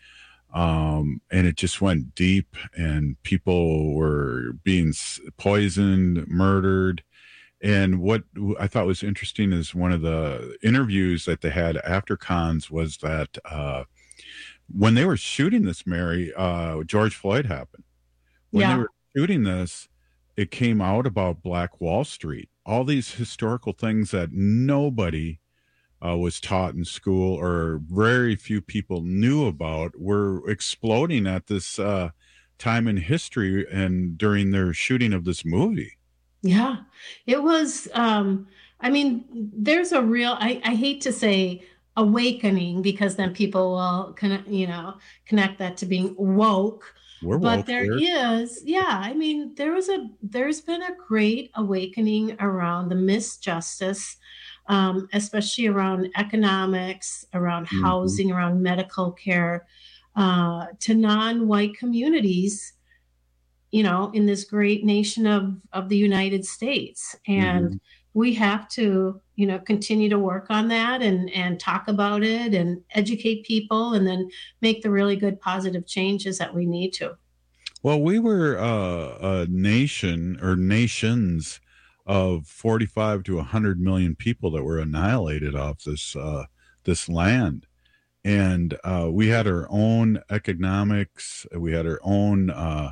Um, and it just went deep, and people were being poisoned, murdered. And what I thought was interesting is one of the interviews that they had after cons was that uh, when they were shooting this, Mary, uh, George Floyd happened. When Yeah. they were shooting this, it came out about Black Wall Street, all these historical things that nobody Uh, was taught in school or very few people knew about were exploding at this uh, time in history and during their shooting of this movie. Yeah, it was. Um, I mean, there's a real, I, I hate to say awakening because then people will connect, you know, connect that to being woke. We're but woke there here. is, yeah, I mean, there was a, there's been a great awakening around the misjustice, um, especially around economics, around Mhm. housing, around medical care, uh, to non-white communities, you know, in this great nation of, of the United States. And Mhm. we have to, you know, continue to work on that and, and talk about it and educate people and then make the really good positive changes that we need to. Well, we were uh, a nation or nations of forty-five to one hundred million people that were annihilated off this uh, this land. And uh, we had our own economics. We had our own, uh,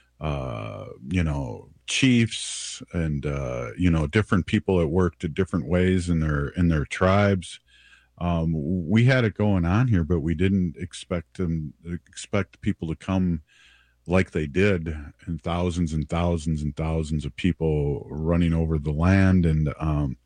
uh, you know, chiefs and, uh, you know, different people that worked in different ways in their in their tribes. Um, we had it going on here, but we didn't expect them expect people to come like they did, and thousands and thousands and thousands of people running over the land. And um,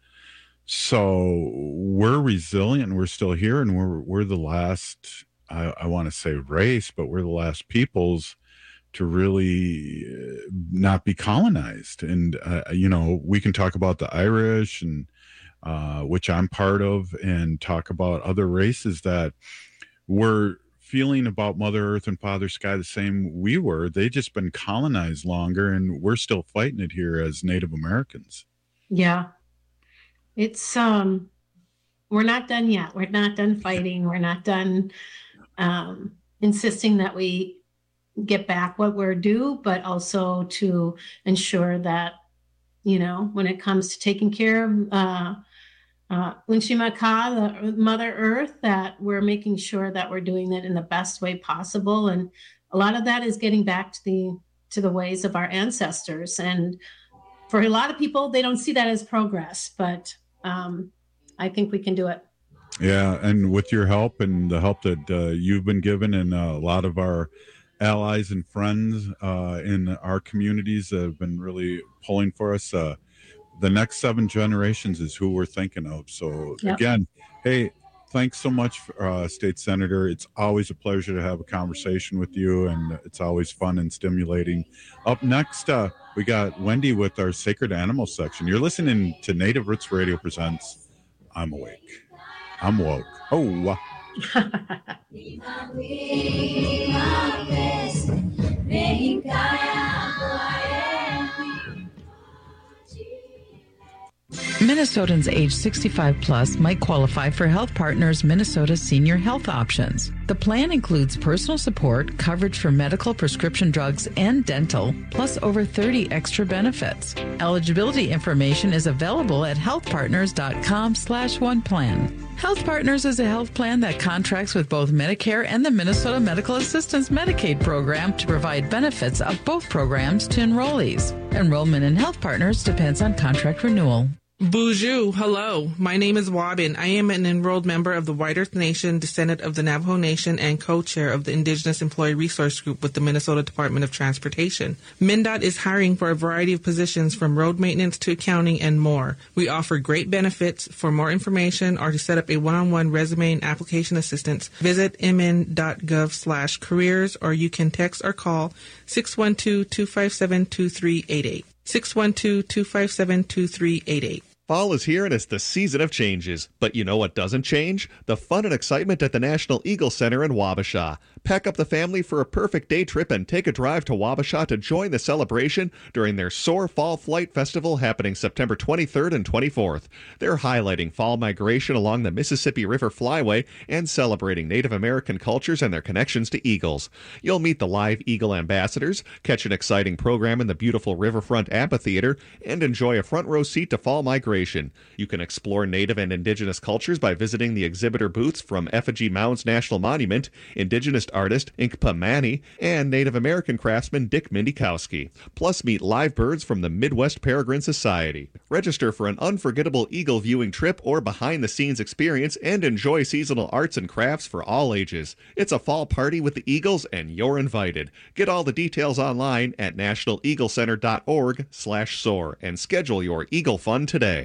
so we're resilient. We're still here, and we're we're the last. I, I want to say race, but we're the last peoples to really uh, not be colonized. And uh, you know, we can talk about the Irish, and uh, which I'm part of, and talk about other races that were feeling about Mother Earth and Father Sky the same we were. They just been colonized longer, and we're still fighting it here as Native Americans. Yeah. It's, um, we're not done yet. We're not done fighting. We're not done, um, insisting that we get back what we're due, but also to ensure that, you know, when it comes to taking care of, uh, uh, Unchimaka, the Mother Earth, that we're making sure that we're doing it in the best way possible. And a lot of that is getting back to the, to the ways of our ancestors. And for a lot of people, they don't see that as progress, but, um, I think we can do it. Yeah, and with your help and the help that uh, you've been given, and uh, a lot of our allies and friends uh, in our communities that have been really pulling for us, uh, the next seven generations is who we're thinking of. So Yep. again, hey, thanks so much, uh, State Senator. It's always a pleasure to have a conversation with you, and it's always fun and stimulating. Up next, uh, we got Wendy with our Sacred Animals section. You're listening to Native Roots Radio presents I'm Awake. I'm woke. Oh, wow. Minnesotans age sixty-five plus might qualify for Health Partners Minnesota Senior Health Options. The plan includes personal support, coverage for medical, prescription drugs, and dental, plus over thirty extra benefits. Eligibility information is available at healthpartners.com slash one plan. Health Partners is a health plan that contracts with both Medicare and the Minnesota Medical Assistance Medicaid program to provide benefits of both programs to enrollees. Enrollment in Health Partners depends on contract renewal. Bonjour, hello. My name is Wabin. I am an enrolled member of the White Earth Nation, descendant of the Navajo Nation, and co-chair of the Indigenous Employee Resource Group with the Minnesota Department of Transportation. MnDOT is hiring for a variety of positions from road maintenance to accounting and more. We offer great benefits. For more information or to set up a one-on-one resume and application assistance, visit mn.gov slash careers, or you can text or call six one two, two five seven, two three eight eight. six one two, two five seven, two three eight eight. Fall is here and it's the season of changes. But you know what doesn't change? The fun and excitement at the National Eagle Center in Wabasha. Pack up the family for a perfect day trip and take a drive to Wabasha to join the celebration during their Soar Fall Flight Festival happening September twenty-third and twenty-fourth. They're highlighting fall migration along the Mississippi River Flyway and celebrating Native American cultures and their connections to eagles. You'll meet the live eagle ambassadors, catch an exciting program in the beautiful Riverfront Amphitheater, and enjoy a front row seat to fall migration. You can explore Native and Indigenous cultures by visiting the exhibitor booths from Effigy Mounds National Monument, Indigenous artist Inkpa Mani, and Native American craftsman Dick Mindikowski. Plus, meet live birds from the Midwest Peregrine Society. Register for an unforgettable eagle viewing trip or behind-the-scenes experience and enjoy seasonal arts and crafts for all ages. It's a fall party with the Eagles, and you're invited. Get all the details online at national eagle center dot org slash soar and schedule your Eagle Fun today.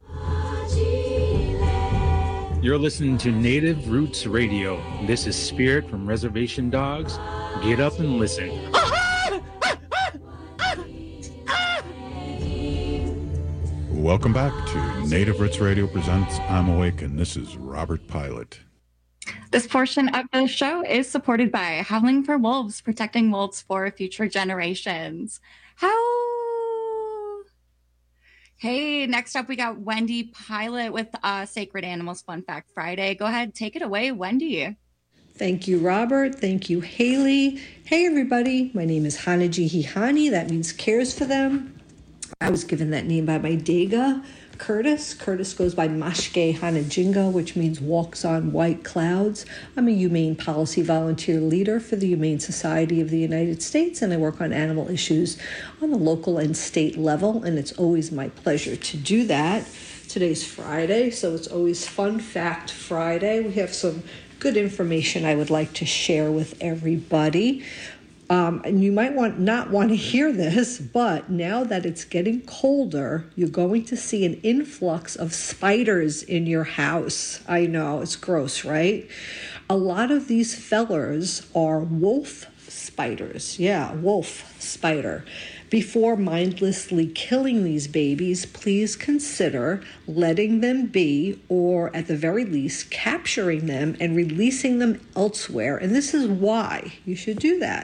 You're listening to Native Roots Radio. This is Spirit from Reservation Dogs. Get up and listen. Welcome back to Native Roots Radio presents I'm Awake, and this is Robert Pilot. This portion of the show is supported by Howling for Wolves, protecting wolves for future generations. How... Hey, next up we got Wendy Pilot with uh, Sacred Animals Fun Fact Friday. Go ahead, take it away, Wendy. Thank you, Robert. Thank you, Haley. Hey, everybody. My name is Hanaji Hihani. That means cares for them. I was given that name by my Dega, Curtis. Curtis goes by Mashke Hanajinga, which means walks on white clouds. I'm a humane policy volunteer leader for the Humane Society of the United States, and I work on animal issues on the local and state level, and it's always my pleasure to do that. Today's Friday, so it's always Fun Fact Friday. We have some good information I would like to share with everybody. Um, and you might want not want to hear this, but now that it's getting colder, you're going to see an influx of spiders in your house. I know, it's gross, right? A lot of these fellers are wolf spiders. Yeah, wolf spider. Before mindlessly killing these babies, please consider letting them be, or at the very least, capturing them and releasing them elsewhere. And this is why you should do that.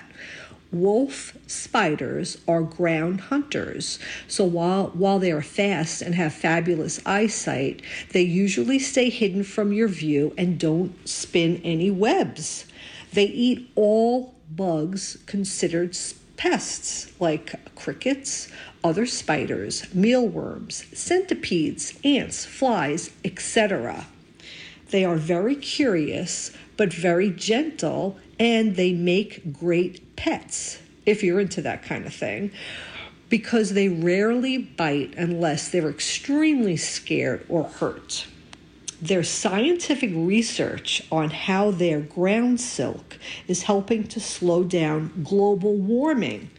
Wolf spiders are ground hunters. So while, while they are fast and have fabulous eyesight, they usually stay hidden from your view and don't spin any webs. They eat all bugs considered pests, like crickets, other spiders, mealworms, centipedes, ants, flies, et cetera. They are very curious, but very gentle, and they make great pets, if you're into that kind of thing, because they rarely bite unless they're extremely scared or hurt. There's scientific research on how their ground silk is helping to slow down global warming.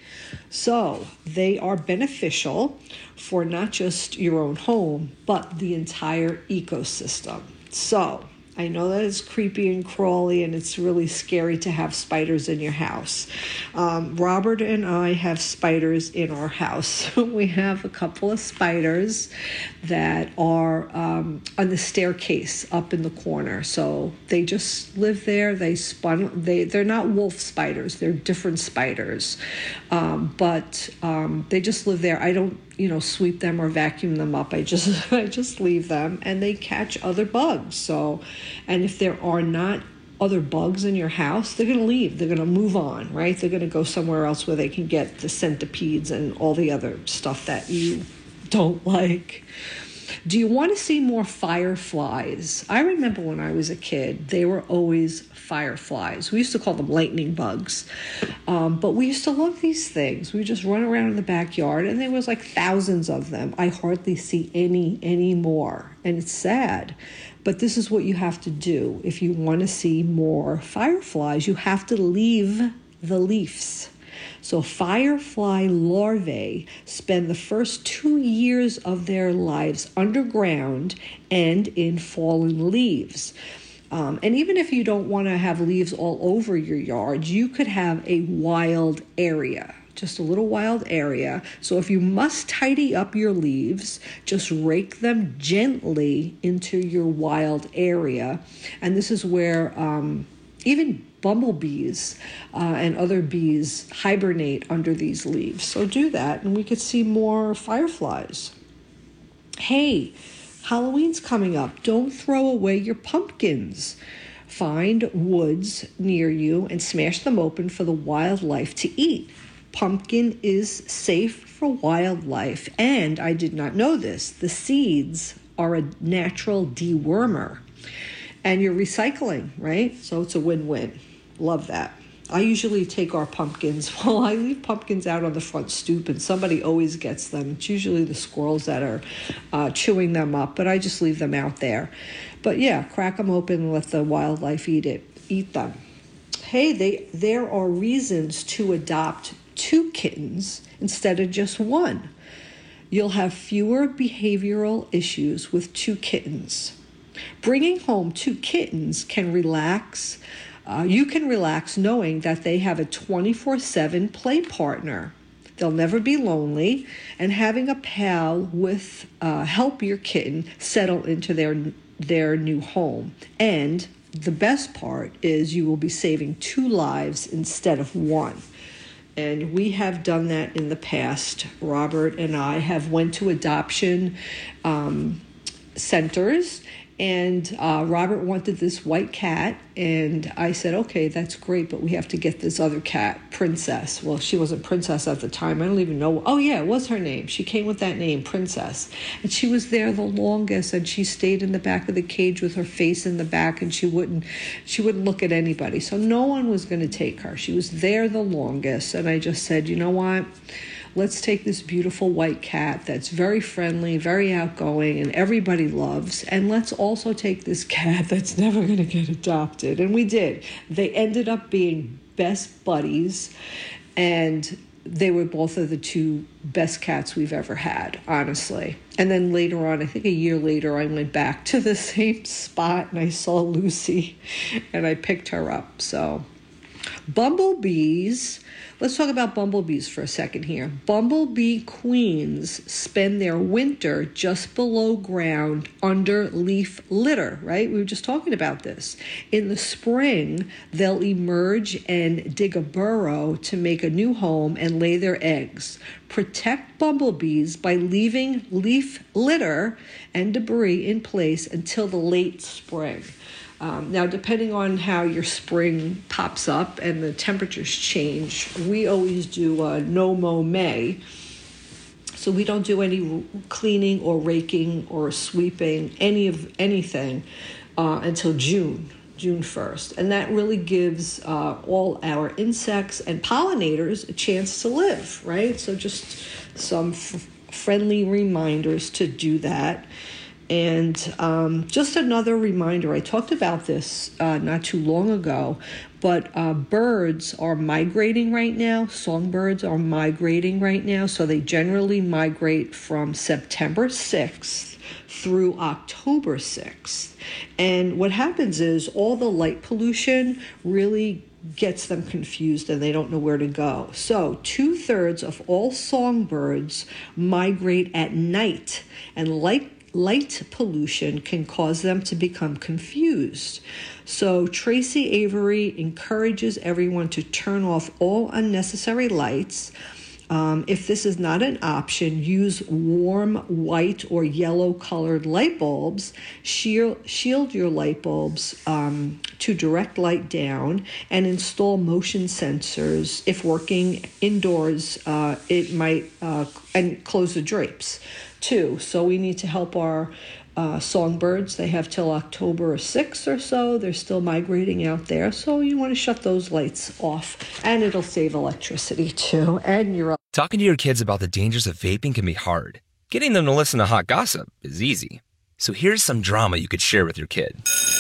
So they are beneficial for not just your own home, but the entire ecosystem. So I know that it's creepy and crawly and it's really scary to have spiders in your house. Um, Robert and I have spiders in our house. We have a couple of spiders that are um, on the staircase up in the corner. So they just live there. They spun. They they're not wolf spiders. They're different spiders, um, but um, they just live there. I don't. you know, sweep them or vacuum them up. I just I just leave them and they catch other bugs. So, and if there are not other bugs in your house, they're going to leave. They're going to move on, right? They're going to go somewhere else where they can get the centipedes and all the other stuff that you don't like. Do you want to see more fireflies? I remember when I was a kid, they were always fireflies. We used to call them lightning bugs. Um, but we used to love these things. We just run around in the backyard, and there was like thousands of them. I hardly see any anymore, and it's sad. But this is what you have to do. If you want to see more fireflies, you have to leave the leaves. So firefly larvae spend the first two years of their lives underground and in fallen leaves. Um, and even if you don't want to have leaves all over your yard, you could have a wild area just a little wild area. So if you must tidy up your leaves, just rake them gently into your wild area. And this is where um, even bumblebees uh, and other bees hibernate under these leaves. So do that, and we could see more fireflies. Hey, Halloween's coming up. Don't throw away your pumpkins. Find woods near you and smash them open for the wildlife to eat. Pumpkin is safe for wildlife, and I did not know this, the seeds are a natural dewormer. And you're recycling, right? So it's a win-win. Love that. I usually take our pumpkins, well, I leave pumpkins out on the front stoop, and somebody always gets them. It's usually the squirrels that are uh, chewing them up, but I just leave them out there. But yeah, crack them open and let the wildlife eat it, eat them. Hey, they there are reasons to adopt two kittens instead of just one. You'll have fewer behavioral issues with two kittens. Bringing home two kittens can relax. Uh, you can relax knowing that they have a twenty-four seven play partner. They'll never be lonely, and having a pal with uh, help your kitten settle into their their new home. And the best part is you will be saving two lives instead of one. And we have done that in the past. Robert and I have went to adoption um, centers, and uh, Robert wanted this white cat, and I said, okay, that's great, but we have to get this other cat, Princess. Well, she wasn't Princess at the time. I don't even know. Oh, yeah, it was her name. She came with that name, Princess. And she was there the longest, and she stayed in the back of the cage with her face in the back, and she wouldn't, she wouldn't look at anybody. So no one was going to take her. She was there the longest, and I just said, you know what? Let's take this beautiful white cat that's very friendly, very outgoing, and everybody loves, and let's also take this cat that's never going to get adopted. And we did. They ended up being best buddies, and they were both of the two best cats we've ever had, honestly. And then later on, I think a year later, I went back to the same spot, and I saw Lucy, and I picked her up. So bumblebees. Let's talk about bumblebees for a second here. Bumblebee queens spend their winter just below ground under leaf litter, right? We were just talking about this. In the spring, they'll emerge and dig a burrow to make a new home and lay their eggs. Protect bumblebees by leaving leaf litter and debris in place until the late spring. Um, now, depending on how your spring pops up and the temperatures change, we always do a no-mow May. So we don't do any cleaning or raking or sweeping, any of anything uh, until June, June first. And that really gives uh, all our insects and pollinators a chance to live, right? So just some f- friendly reminders to do that. And um, just another reminder, I talked about this uh, not too long ago, but uh, birds are migrating right now. Songbirds are migrating right now. So they generally migrate from September sixth through October sixth. And what happens is all the light pollution really gets them confused and they don't know where to go. So two-thirds of all songbirds migrate at night, and light Light pollution can cause them to become confused. So Tracy Avery encourages everyone to turn off all unnecessary lights. Um, if this is not an option, use warm white or yellow colored light bulbs. Shield, shield your light bulbs um, to direct light down, and install motion sensors. If working indoors, uh, it might, uh, and close the drapes too. So we need to help our uh, songbirds. They have till October sixth or so. They're still migrating out there. So you want to shut those lights off, and it'll save electricity too. And you're Talking to your kids about the dangers of vaping can be hard. Getting them to listen to hot gossip is easy. So here's some drama you could share with your kid.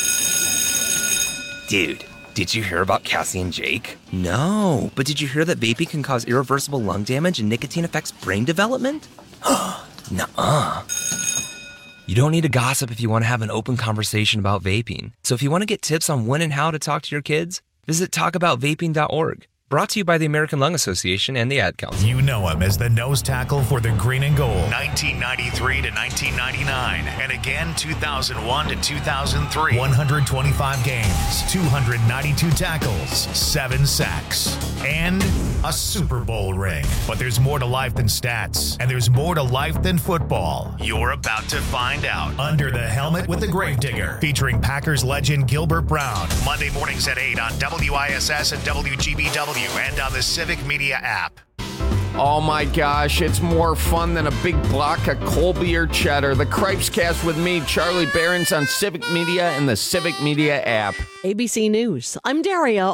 Dude, did you hear about Cassie and Jake? No, but did you hear that vaping can cause irreversible lung damage and nicotine affects brain development? Nuh-uh. You don't need to gossip if you want to have an open conversation about vaping. So if you want to get tips on when and how to talk to your kids, visit talk about vaping dot org. Brought to you by the American Lung Association and the Ad Council. You know him as the nose tackle for the Green and Gold. nineteen ninety-three to nineteen ninety-nine. And again, two thousand one to two thousand three. one hundred twenty-five games, two hundred ninety-two tackles, seven sacks, and a Super Bowl ring. But there's more to life than stats, and there's more to life than football. You're about to find out. Under the Helmet with the Gravedigger, featuring Packers legend Gilbert Brown. Monday mornings at eight on W I S S and W G B W. And on the Civic Media app. Oh my gosh, it's more fun than a big block of cold beer cheddar. The Cripes Cast with me, Charlie Behrens, on Civic Media and the Civic Media app. A B C News, I'm Daria.